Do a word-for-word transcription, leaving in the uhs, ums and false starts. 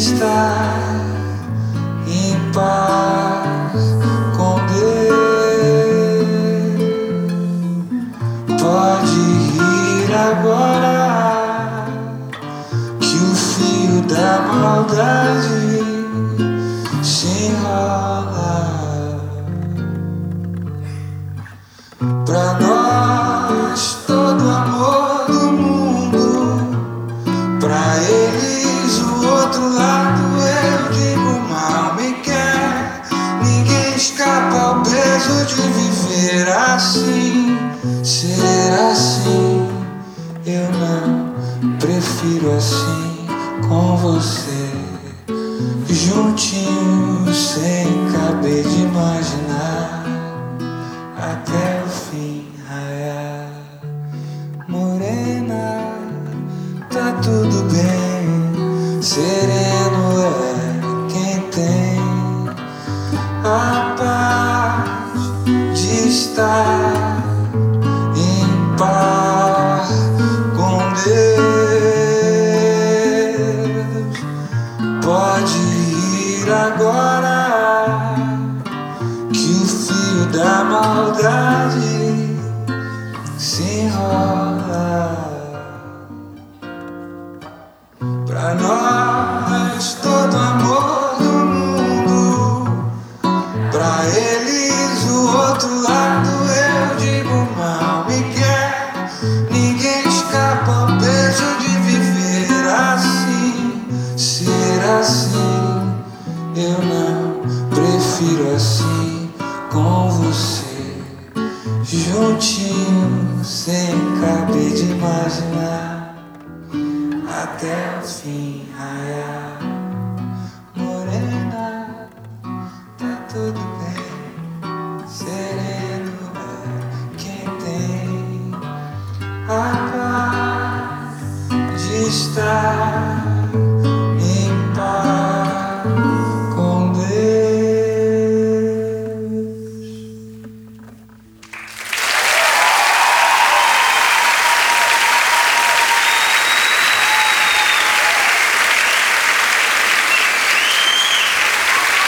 estar em paz com Deus. Pode rir agora, que o fio da maldade se enrola. Pra nós todo amor do mundo, pra eles o outro lado. Eu digo mal me quer, ninguém escapa ao peso de viver assim. Ser assim, eu não prefiro assim com você, juntinho sem caber de imaginar até o fim raiar. Morena, tá tudo bem, sereno é quem tem a paz de estar em paz com Deus. Pode ir agora, que o fio da maldade se enrola. Pra nós todo amor do mundo, pra eles o outro lado. Eu digo mal me quer, ninguém escapa ao peso de viver assim. Ser assim, eu não prefiro assim com você, juntinho sem caber de imaginar até o fim raiar. Morena, tá tudo bem, sereno é quem tem a paz de estar